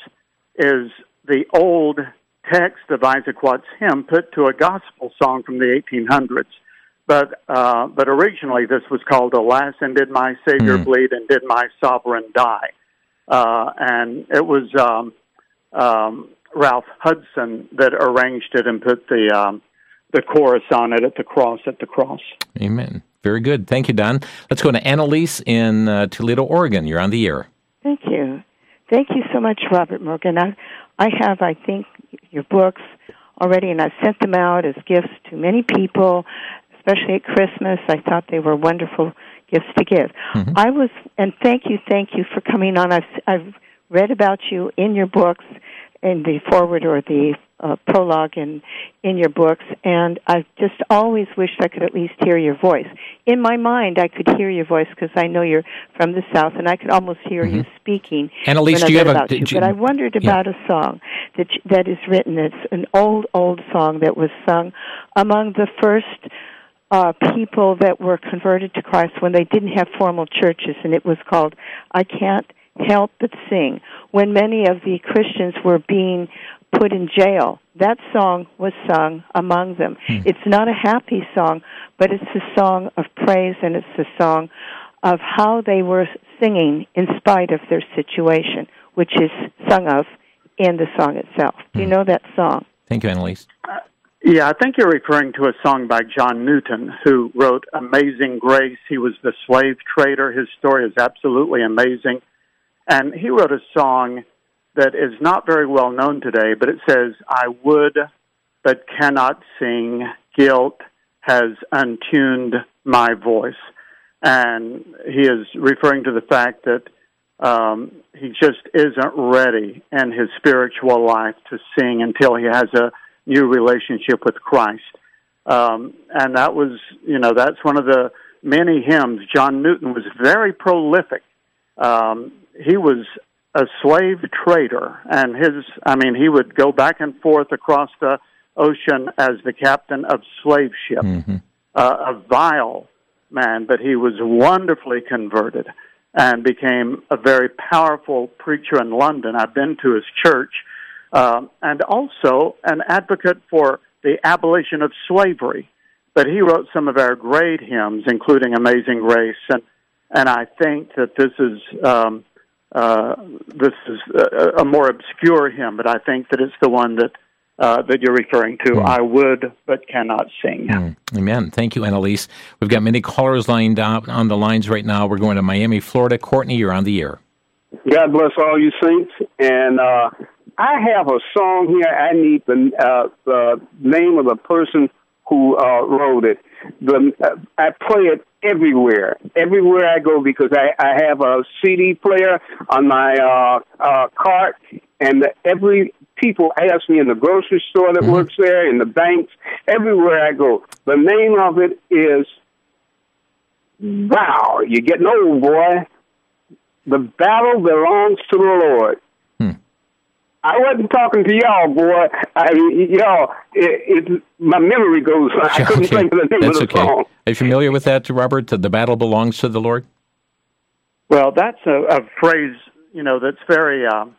is the old text of Isaac Watts' hymn put to a gospel song from the eighteen hundreds. But uh, but originally this was called Alas, and Did My Savior mm. Bleed, and Did My Sovereign Die? Uh, and it was um, um, Ralph Hudson that arranged it and put the um, the chorus on it, At the Cross, At the Cross. Amen. Very good. Thank you, Don. Let's go to Annalise in uh, Toledo, Oregon. You're on the air. Thank you. Thank you so much, Robert Morgan. I, I have, I think, your books already, and I've sent them out as gifts to many people, especially at Christmas. I thought they were wonderful gifts to give. Mm-hmm. I was, and thank you, thank you for coming on. I've, I've read about you in your books, in the foreword or the uh, prologue in, in your books, and I just always wished I could at least hear your voice. In my mind, I could hear your voice because I know you're from the South, and I could almost hear mm-hmm. you speaking. Annalise, do you have a... You, but I wondered about yeah. a song that that is written. It's an old, old song that was sung among the first Uh, people that were converted to Christ when they didn't have formal churches, and it was called I Can't Help But Sing. When many of the Christians were being put in jail, that song was sung among them. Hmm. It's not a happy song, but it's a song of praise, and it's a song of how they were singing in spite of their situation, which is sung of in the song itself. Do you hmm. know that song? Thank you, Annalise. Uh, Yeah, I think you're referring to a song by John Newton, who wrote Amazing Grace. He was the slave trader. His story is absolutely amazing. And he wrote a song that is not very well known today, but it says, I would but cannot sing guilt has untuned my voice. And he is referring to the fact that um, he just isn't ready in his spiritual life to sing until he has a new relationship with Christ. Um, and that was, you know, that's one of the many hymns. John Newton was very prolific. Um, he was a slave trader, and his, I mean, he would go back and forth across the ocean as the captain of slave ships, mm-hmm. uh, a vile man, but he was wonderfully converted and became a very powerful preacher in London. I've been to his church, um, and also an advocate for the abolition of slavery. But he wrote some of our great hymns, including Amazing Grace, and and I think that this is um, uh, this is a, a more obscure hymn, but I think that it's the one that Uh, that you're referring to. Mm. I would, but cannot sing. Mm. Amen. Thank you, Annalise. We've got many callers lined up on the lines right now. We're going to Miami, Florida. Courtney, you're on the air. God bless all you saints. And uh, I have a song here. I need the, uh, the name of the person who uh, wrote it. The, uh, I play it everywhere, everywhere I go, because I, I have a C D player on my uh, uh, cart, and every people ask me in the grocery store that mm-hmm. works there, in the banks, everywhere I go. The name of it is, wow, you're getting old, boy. The battle belongs to the Lord. Hmm. I wasn't talking to y'all, boy. I, y'all, it, it, my memory goes. I couldn't okay. think of the name That's of the okay. song. Are you familiar with that, Robert? The battle belongs to the Lord? Well, that's a, a phrase, you know, that's very... Um,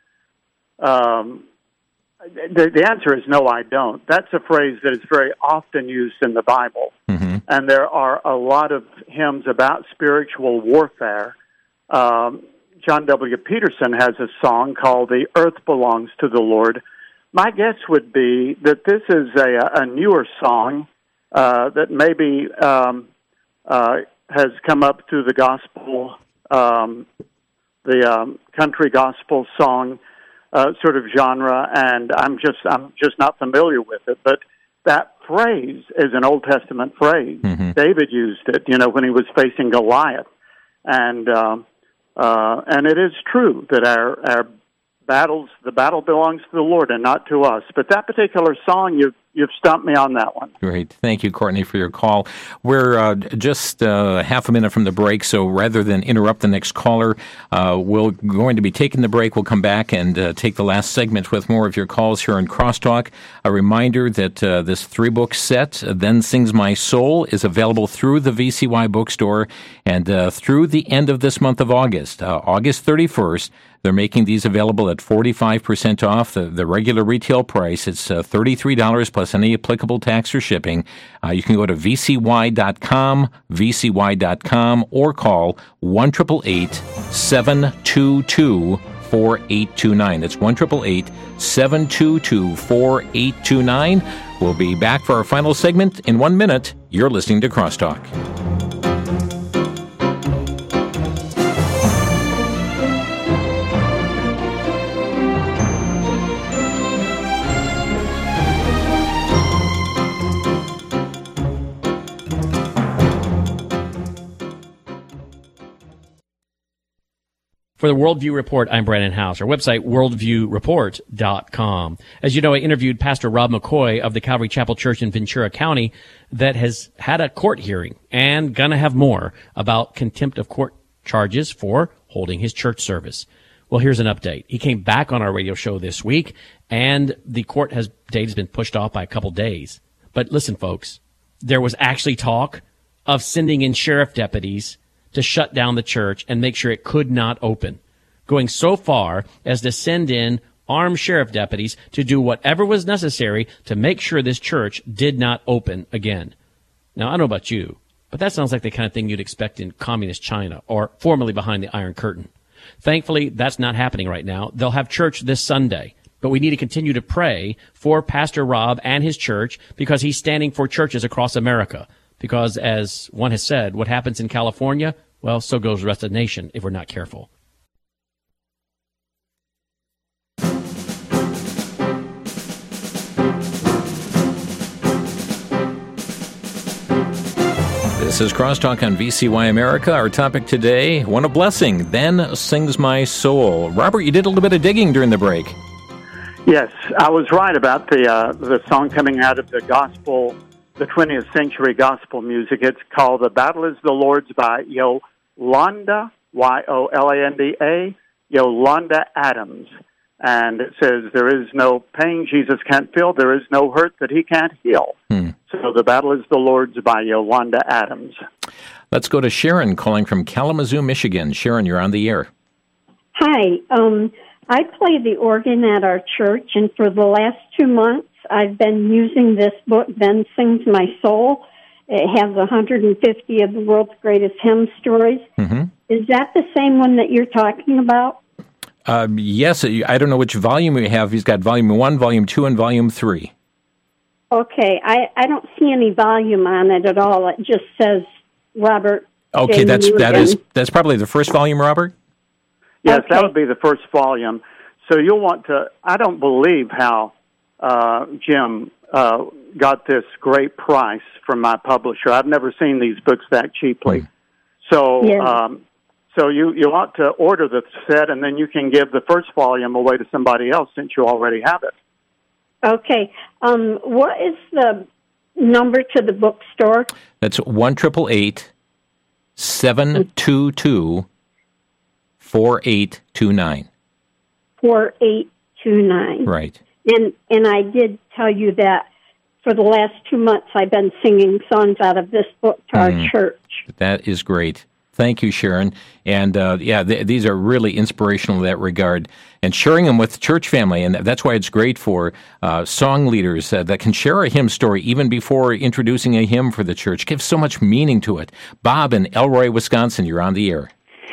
um, The, the answer is no, I don't. That's a phrase that is very often used in the Bible. Mm-hmm. And there are a lot of hymns about spiritual warfare. Um, John W. Peterson has a song called The Earth Belongs to the Lord. My guess would be that this is a, a newer song uh, that maybe um, uh, has come up through the gospel, um, the um, country gospel song Uh, sort of genre, and I'm just I'm just not familiar with it. But that phrase is an Old Testament phrase. Mm-hmm. David used it, you know, when he was facing Goliath, and um, uh, and it is true that our our battles the battle belongs to the Lord and not to us. But that particular song, you've you've stumped me on that one. Great, thank you, Courtney, for your call. We're uh, just uh, half a minute from the break, so rather than interrupt the next caller, uh, we're going to be taking the break. We'll come back and uh, take the last segment with more of your calls here on Crosstalk. A reminder that uh, this three-book set, Then Sings My Soul, is available through the V C Y bookstore and uh, through the end of this month of August, uh, August thirty-first. They're making these available at forty-five percent off the, the regular retail price. It's uh, thirty-three dollars plus any applicable tax or shipping. Uh, you can go to V C Y dot com, V C Y dot com, or call one eight eight eight, seven two two, four eight two nine. That's one eight eight eight, seven two two, four eight two nine. We'll be back for our final segment in one minute. You're listening to Crosstalk. For the Worldview Report, I'm Brandon House. Our website, worldview report dot com. As you know, I interviewed Pastor Rob McCoy of the Calvary Chapel Church in Ventura County that has had a court hearing and gonna have more about contempt of court charges for holding his church service. Well, here's an update. He came back on our radio show this week, and the court has date has been pushed off by a couple days. But listen, folks, there was actually talk of sending in sheriff deputies to shut down the church and make sure it could not open, going so far as to send in armed sheriff deputies to do whatever was necessary to make sure this church did not open again. Now, I don't know about you, but that sounds like the kind of thing you'd expect in communist China or formerly behind the Iron Curtain. Thankfully, that's not happening right now. They'll have church this Sunday, but we need to continue to pray for Pastor Rob and his church because he's standing for churches across America. Because, as one has said, what happens in California, well, so goes the rest of the nation if we're not careful. This is Crosstalk on V C Y America. Our topic today, one of blessing, Then Sings My Soul. Robert, you did a little bit of digging during the break. Yes, I was right about the uh, the song coming out of the gospel, the twentieth century gospel music. It's called "The Battle Is the Lord's" by Yolanda, Y O L A N D A, Yolanda Adams. And it says, there is no pain Jesus can't feel, there is no hurt that he can't heal. Hmm. So The Battle Is the Lord's by Yolanda Adams. Let's go to Sharon calling from Kalamazoo, Michigan. Sharon, you're on the air. Hi. Um, I play the organ at our church, and for the last two months, I've been using this book, Then Sings My Soul. It has one hundred fifty of the world's greatest hymn stories. Mm-hmm. Is that the same one that you're talking about? Um, yes, I don't know which volume we have. He's got volume one, volume two, and volume three. Okay, I, I don't see any volume on it at all. It just says Robert. Okay, J. that's Newton. that is that's probably the first volume, Robert. Yes, okay. That would be the first volume. So you'll want to. I don't believe how uh, Jim uh, got this great price from my publisher. I've never seen these books that cheaply. Mm. So. Yeah. Um, So you, you ought to order the set, and then you can give the first volume away to somebody else since you already have it. Okay. Um, what is the number to the bookstore? That's one triple eight seven two two four eight two nine. Four eight two nine. Right. And and I did tell you that for the last two months I've been singing songs out of this book to mm. our church. That is great. Thank you, Sharon. And, uh, yeah, th- these are really inspirational in that regard. And sharing them with church family, and that's why it's great for uh, song leaders uh, that can share a hymn story even before introducing a hymn for the church. Gives so much meaning to it. Bob in Elroy, Wisconsin, you're on the air.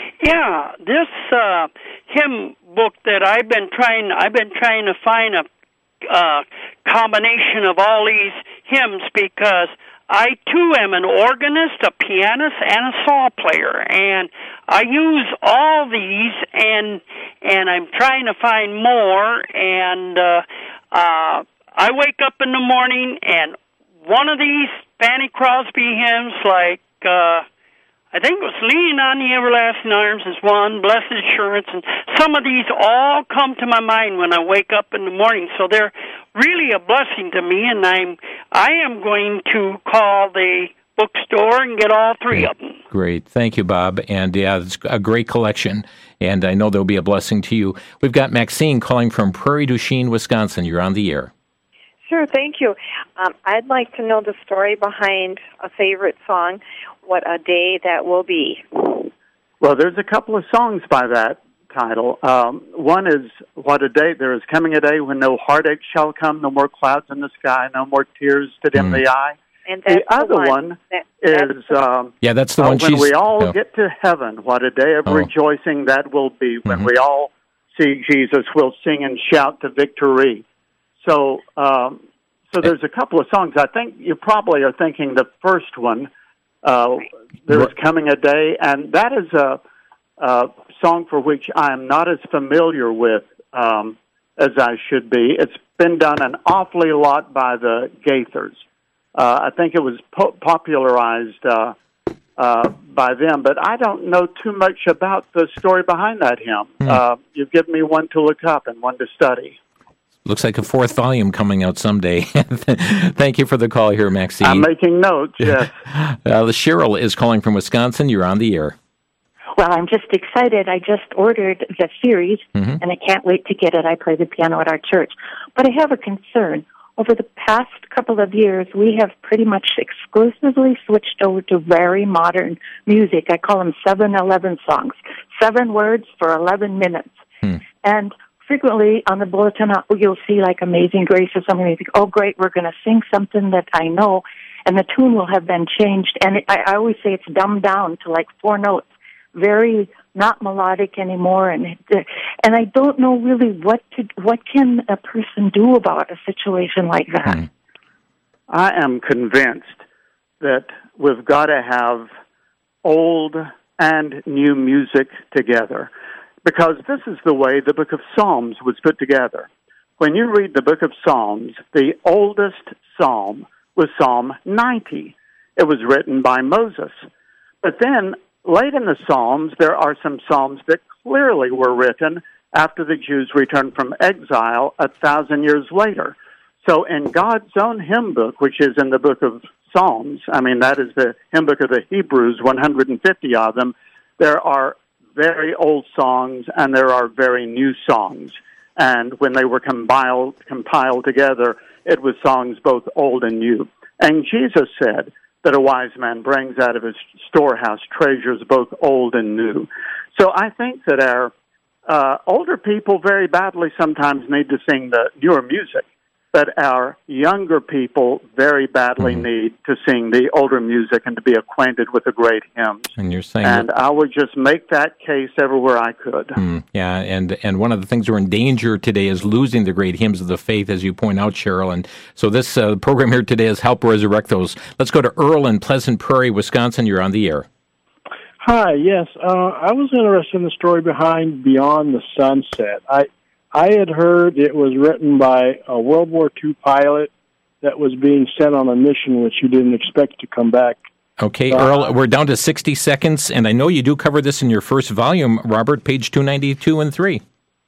Yeah, this uh, hymn book that I've been trying, I've been trying to find a uh, combination of all these hymns because I, too, am an organist, a pianist, and a saw player, and I use all these, and and I'm trying to find more, and uh, uh, I wake up in the morning, and one of these Fanny Crosby hymns, like, uh, I think it was Leaning on the Everlasting Arms is one, Blessed Assurance, and some of these all come to my mind when I wake up in the morning, so they're really a blessing to me, and I'm I am going to call the bookstore and get all three great. of them. Great. Thank you, Bob. And yeah, it's a great collection, and I know there'll be a blessing to you. We've got Maxine calling from Prairie du Chien, Wisconsin. You're on the air. Sure, thank you. Um, I'd like to know the story behind a favorite song, What a Day That Will Be. Well, there's a couple of songs by that title. Um, one is, What a Day, There is Coming a Day When No Heartache Shall Come, No More Clouds in the Sky, No More Tears to Dim mm. the Eye. And that's the other the one, one that, is, um, yeah, that's the uh, one when she's... we all oh. get to heaven, what a day of oh. rejoicing that will be. When mm-hmm. we all see Jesus, we'll sing and shout to victory. So, um, so there's a couple of songs. I think you probably are thinking the first one, uh, There is Coming a Day, and that is a, a song for which I am not as familiar with um, as I should be. It's been done an awfully lot by the Gaithers. Uh, I think it was po- popularized uh, uh, by them, but I don't know too much about the story behind that hymn. Hmm. Uh, you've given me one to look up and one to study. Looks like a fourth volume coming out someday. Thank you for the call here, Maxine. I'm making notes, yes. uh, Cheryl is calling from Wisconsin. You're on the air. Well, I'm just excited. I just ordered the series, mm-hmm. and I can't wait to get it. I play the piano at our church. But I have a concern. Over the past couple of years, we have pretty much exclusively switched over to very modern music. I call them seven eleven songs. Seven words for eleven minutes. Hmm. And frequently on the bulletin, you'll see like Amazing Grace or something. You think, oh, great, we're going to sing something that I know, and the tune will have been changed. And I, I always say it's dumbed down to like four notes, very not melodic anymore. And and I don't know really what to what can a person do about a situation like that. Mm. I am convinced that we've got to have old and new music together, because this is the way the book of Psalms was put together. When you read the book of Psalms, the oldest psalm was Psalm ninety. it was written by Moses. But then, late in the Psalms, there are some Psalms that clearly were written after the Jews returned from exile a thousand years later. So in God's own hymn book, which is in the book of Psalms, I mean, that is the hymn book of the Hebrews, one hundred fifty of them, there are very old songs and there are very new songs. And when they were compiled, compiled together, it was songs both old and new. And Jesus said that a wise man brings out of his storehouse treasures both old and new. So I think that our uh, older people very badly sometimes need to sing the newer music, but our younger people very badly mm-hmm. need to sing the older music and to be acquainted with the great hymns. And you're saying, and that... I would just make that case everywhere I could. Mm, yeah, and and one of the things we're in danger today is losing the great hymns of the faith, as you point out, Cheryl. And so this uh, program here today is Help Resurrect Those. Let's go to Earl in Pleasant Prairie, Wisconsin. You're on the air. Hi, yes. Uh, I was interested in the story behind Beyond the Sunset. I I had heard it was written by a World War Two pilot that was being sent on a mission which you didn't expect to come back. Okay, uh, Earl, we're down to sixty seconds, and I know you do cover this in your first volume, Robert, page two ninety-two and three.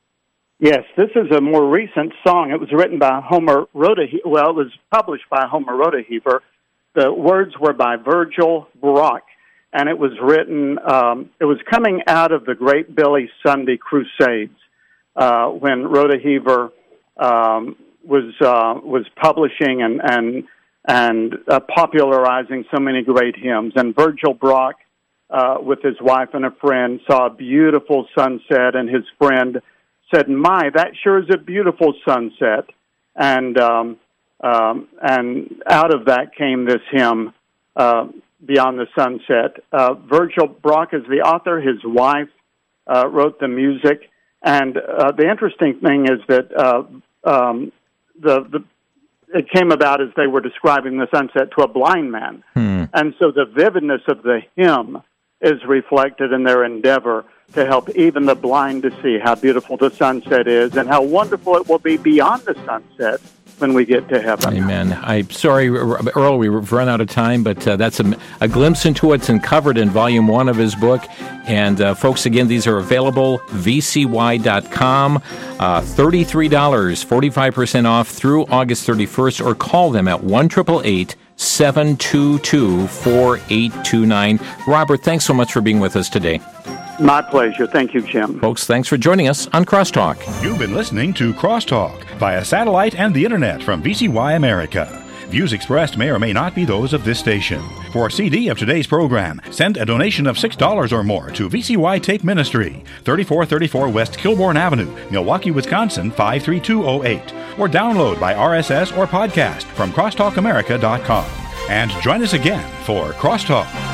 Yes, this is a more recent song. It was written by Homer Rodeheaver. Well, it was published by Homer Rodeheaver. The words were by Virgil Brock, and it was written, um, it was coming out of the Great Billy Sunday Crusades. Uh, when Rodeheaver um, was uh, was publishing and and and uh, popularizing so many great hymns, and Virgil Brock, uh, with his wife and a friend, saw a beautiful sunset, and his friend said, "My, that sure is a beautiful sunset," and um, um, and out of that came this hymn, uh, "Beyond the Sunset." Uh, Virgil Brock is the author. His wife uh, wrote the music. And uh, the interesting thing is that uh, um, the, the it came about as they were describing the sunset to a blind man. Hmm. And so the vividness of the hymn is reflected in their endeavor to help even the blind to see how beautiful the sunset is and how wonderful it will be beyond the sunset when we get to heaven. Amen. I'm sorry, Earl, we've run out of time, but uh, that's a, a glimpse into what's uncovered in volume one of his book. And uh, folks, again, these are available, v c y dot com, uh, thirty-three dollars, forty-five percent off through August thirty-first, or call them at one eight eight eight, seven two two, four eight two nine. Robert, thanks so much for being with us today. My pleasure. Thank you, Jim. Folks, thanks for joining us on Crosstalk. You've been listening to Crosstalk via satellite and the internet from V C Y America. Views expressed may or may not be those of this station. For a C D of today's program, send a donation of six dollars or more to V C Y Tape Ministry, thirty-four thirty-four West Kilbourne Avenue, Milwaukee, Wisconsin, five three two oh eight. Or download by R S S or podcast from crosstalk america dot com. And join us again for Crosstalk.